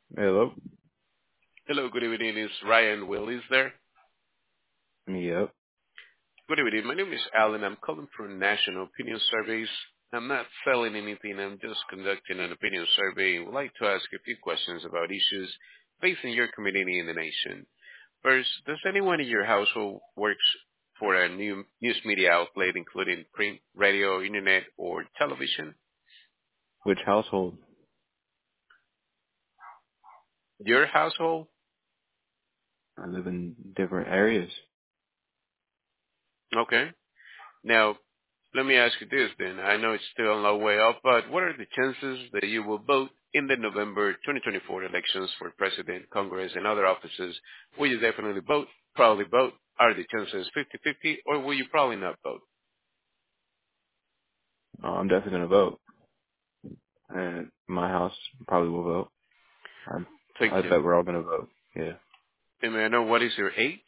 Hello. Hello, good evening. Is Ryan Willis there? Yep. Good evening. My name is Alan. I'm calling from National Opinion Surveys. I'm not selling anything. I'm just conducting an opinion survey. I would like to ask a few questions about issues facing your community and the nation. First, does anyone in your household works for a new news media outlet, including print, radio, internet, or television? Which household? Your household? I live in different areas. Okay. Now, let me ask you this then. I know it's still a long way off, but what are the chances that you will vote in the November 2024 elections for president, Congress, and other offices? Will you definitely vote, probably vote? Are the chances 50-50, or will you probably not vote? I'm definitely gonna vote, and my house probably will vote. Thank I you. bet we're all gonna vote. Yeah. And may I know what is your age?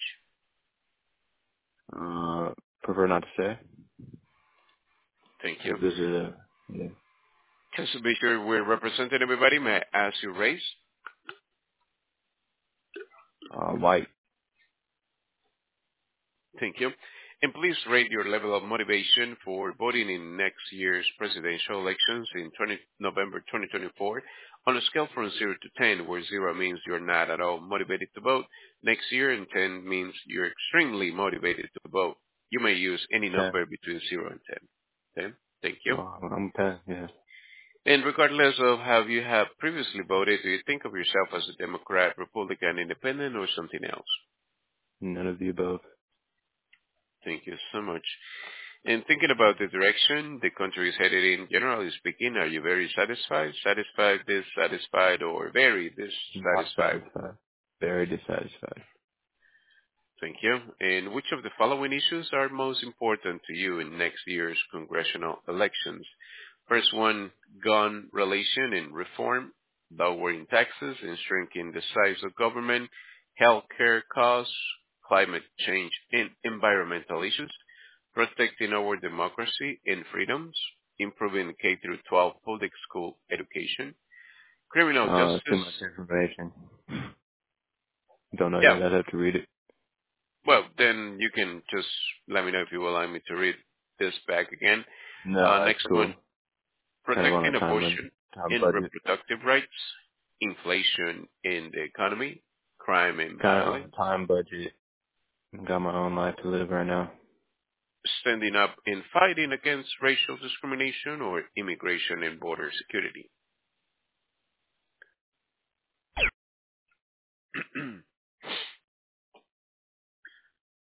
Prefer not to say. Thank you. If this is a yeah. Just to be sure we're representing everybody, may I ask your race? White. Thank you. And please rate your level of motivation for voting in next year's presidential elections in November 2024 on a scale from 0 to 10, where 0 means you're not at all motivated to vote next year and 10 means you're extremely motivated to vote. You may use any 10. number between 0 and 10. Okay? Thank you. I'm 10. Yeah. And regardless of how you have previously voted, do you think of yourself as a Democrat, Republican, Independent, or something else? None of the above. Thank you so much. And thinking about the direction the country is headed in, generally speaking, are you very satisfied, dissatisfied, or very Not dissatisfied? satisfied. Very dissatisfied. Thank you. And which of the following issues are most important to you in next year's congressional elections? First one, gun relation and reform, lowering taxes and shrinking the size of government, healthcare costs, climate change and environmental issues, protecting our democracy and freedoms, improving K through 12 public school education, criminal Too justice. much information. Don't know Yeah, yet. I'd have to read it. well, then you can just let me know if you will allow me to read this back again. No, that's Next one, cool. Kind of on protecting a abortion time and budget. reproductive rights, inflation in the economy, crime and Kind of on a violence, time budget. Got my own life to live right now. standing up and fighting against racial discrimination or immigration and border security.